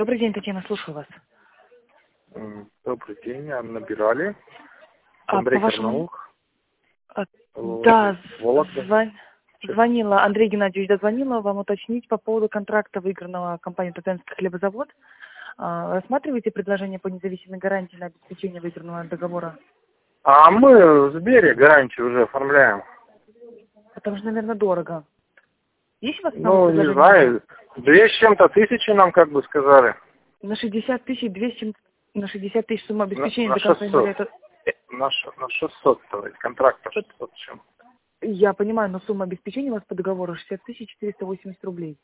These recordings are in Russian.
Добрый день, Татьяна, слушаю вас. Добрый день, набирали. По Андрей вашему... Карнаух. Да, Вологда. звонила, Андрей Геннадьевич дозвонила вам уточнить по поводу контракта, выигранного компанией «Татарский хлебозавод». Рассматриваете предложение по независимой гарантии на обеспечение выигранного договора? А мы в Сбере гарантию уже оформляем. Потому что, наверное, дорого. Есть у вас Ну, не предложение? знаю, 2 с чем-то тысячи нам как бы сказали. На 60 тысяч, 200, на 60 тысяч сумма обеспечения На до конца 600. января. Это... На 600, то есть контракта 600 с чем. Я понимаю, но сумма обеспечения у вас по договору 60 тысяч 480 рублей.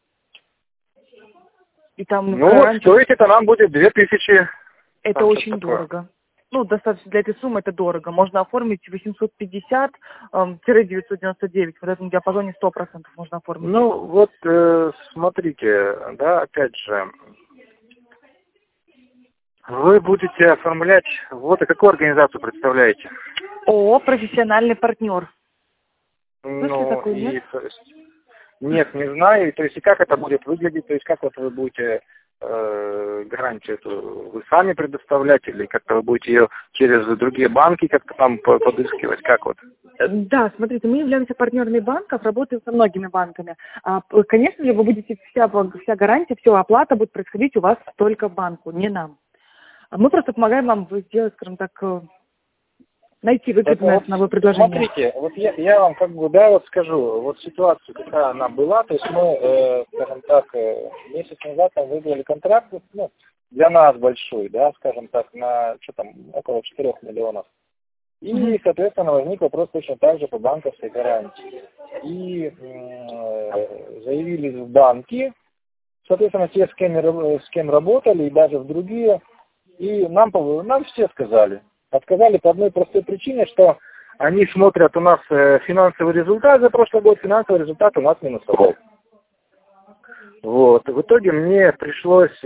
И там Ну, вот стоить это нам будет 2000. Это там очень такое. дорого. Ну, достаточно для этой суммы это дорого. Можно оформить 850-999. В этом диапазоне 100% можно оформить. Ну, вот смотрите, да, опять же, вы будете оформлять, вот и какую организацию представляете? ООО «Профессиональный партнер». Слышали Ну, такую, и, нет? то есть, нет, не знаю, то есть, и как это будет выглядеть, то есть, как вот вы будете гарантию эту вы сами предоставлять, или как-то вы будете ее через другие банки как-то там подыскивать, как вот? Да, смотрите, мы являемся партнерами банков, работаем со многими банками. Конечно же, вы будете вся гарантия, вся оплата будет происходить у вас только банку, не нам. Мы просто помогаем вам сделать, скажем так, найти выгодное ценовое предложение. Смотрите, вот я вам как бы, да, вот скажу, вот ситуацию, какая она была, то есть мы, скажем так, месяц назад там выиграли контракт, ну, для нас большой, да, скажем так, на, что там, около 4 миллионов. И, соответственно, возник вопрос точно так же по банковской гарантии. И заявились в банки, соответственно, те, с кем работали, и даже в другие, и нам все сказали. Отказали по одной простой причине, что они смотрят у нас финансовый результат за прошлый год, финансовый результат у нас минусовой. Вот. В итоге мне пришлось,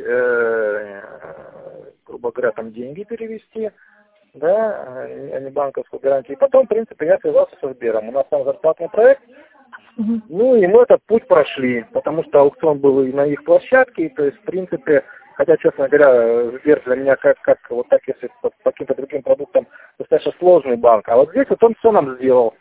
грубо говоря, там деньги перевести, да, а не банковскую гарантию. И потом, в принципе, я связался со Сбером. У нас там зарплатный проект. Ну, и мы этот путь прошли, потому что аукцион был и на их площадке, и, то есть, в принципе, хотя, честно говоря, Сбер для меня как вот так, если по каким-то другим продуктам, достаточно сложный банк. А вот здесь вот он все нам сделал.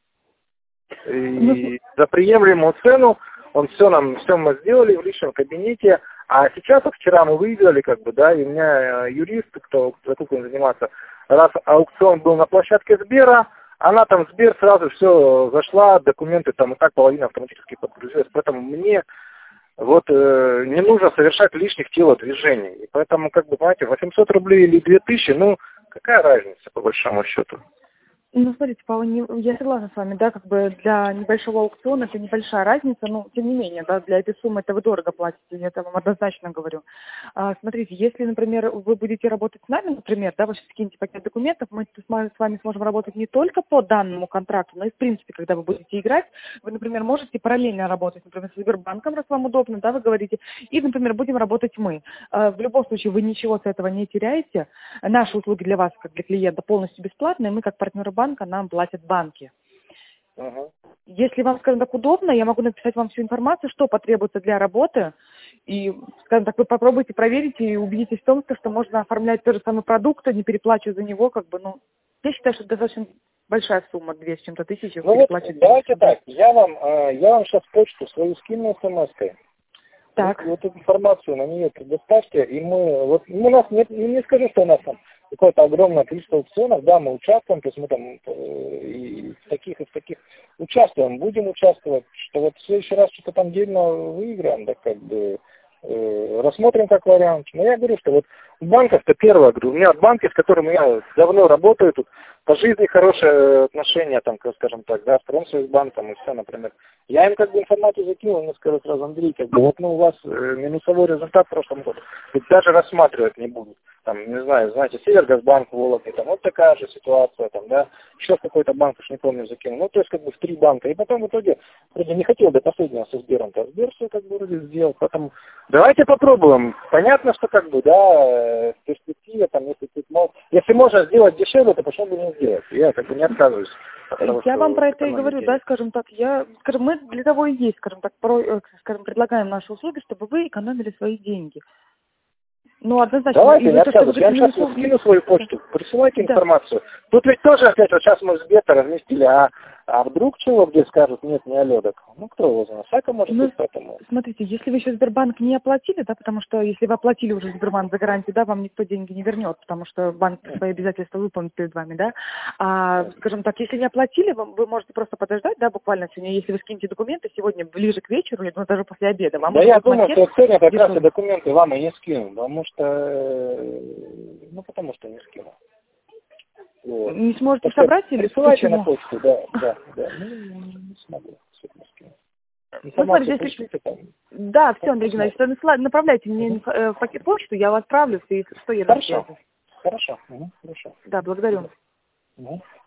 И за приемлемую цену все мы сделали в личном кабинете. А сейчас, вот вчера мы выиграли, как бы, да, и у меня юрист, кто закупкой занимается, раз аукцион был на площадке Сбера, она там, Сбер, сразу все зашла, документы там и так половина автоматически подгрузилась. Поэтому мне вот не нужно совершать лишних телодвижений. И поэтому, как бы, понимаете, 800 рублей или 2000, ну, какая разница, по большому счету? Ну, смотрите, Павел, я согласна с вами, да, как бы для небольшого аукциона это небольшая разница, но тем не менее, да, для этой суммы это вы дорого платите, я это вам однозначно говорю. Смотрите, если, например, вы будете работать с нами, например, да, вы сейчас скинете пакет документов, мы с вами сможем работать не только по данному контракту, но и в принципе, когда вы будете играть, вы, например, можете параллельно работать, например, с Сбербанком, раз вам удобно, да, вы говорите, и, например, будем работать мы. В любом случае, вы ничего с этого не теряете, наши услуги для вас, как для клиента, полностью бесплатные, мы, как партнеры банка, нам платят банки. Если вам, скажем так, удобно, я могу написать вам всю информацию, что потребуется для работы, и, скажем так, вы попробуйте проверить и убедитесь в том, что можно оформлять тот же самый продукт, не переплачивая за него, как бы, ну, я считаю, что это достаточно большая сумма, 2 с чем-то тысячи. Ну вот, давайте так, я вам сейчас почту свою скину смс-кой. Так. Вот эту информацию на нее предоставьте, и мы, вот, у нас нет, не скажу, что у нас там какое-то огромное количество аукционов, да, мы участвуем, то есть мы там и в таких участвуем, будем участвовать, что вот в следующий раз что-то там дельно выиграем, да, как бы, рассмотрим как вариант. Но я говорю, что вот в банках-то первое, говорю, у меня банки, с которыми я давно работаю, тут по жизни хорошие отношения, там, скажем так, да, с Промсвязьбанком и все, например. Я им как бы информацию закинул, мне сказали сразу: Андрей, как бы, вот, ну, у вас минусовой результат в прошлом году, ведь даже рассматривать не будут. Там, не знаю, знаете, Севергазбанк в Вологде, там вот такая же ситуация, там, да, еще в какой-то банк, уж не помню, закинул, ну, то есть, как бы, в 3 банка, и потом в итоге, вроде, не хотел до последнего со Сбером-то, Сбер все, как бы, вроде сделал, поэтому давайте попробуем. Понятно, что, как бы, да, в перспективе, там, если можно сделать дешевле, то почему бы не сделать? Я, как бы, не отказываюсь. Я вам про это и говорю, да, скажем так, мы для того и есть, скажем так, предлагаем наши услуги, чтобы вы экономили свои деньги. Ну, однозначно. Давайте, И не вот то, что вы отказывайтесь. Я вам говорите, сейчас скину свою почту. Присылайте Да. информацию. Тут ведь тоже опять, вот сейчас мы с бета разместили, а вдруг чего где скажут, нет, не алёдок. Ну, кто его знает. Всяко может Ну, быть, поэтому. смотрите, если вы еще Сбербанк не оплатили, да, потому что если вы оплатили уже Сбербанк за гарантию, да, вам никто деньги не вернет, потому что банк свои обязательства выполнит перед вами, да. А, скажем так, если не оплатили, вы можете просто подождать, да, буквально сегодня, если вы скинете документы, сегодня ближе к вечеру, я думаю, даже после обеда, вам Да уже я будет думаю, макет что сегодня как раз и дешевый. документы вам и не скину, потому что не скину. Вот. Не сможете Так что собрать или присылайте на почему? почту, да. Ну, не смогу сегодня скинуть. Ну, смотрите, Информацию если... пришлите там. Да, все, Андрей Посмотрим. Геннадьевич, направляйте мне в пакет почту, я вас отправлю, и что я на Хорошо. связи. Хорошо. Хорошо. Да, благодарю. Угу.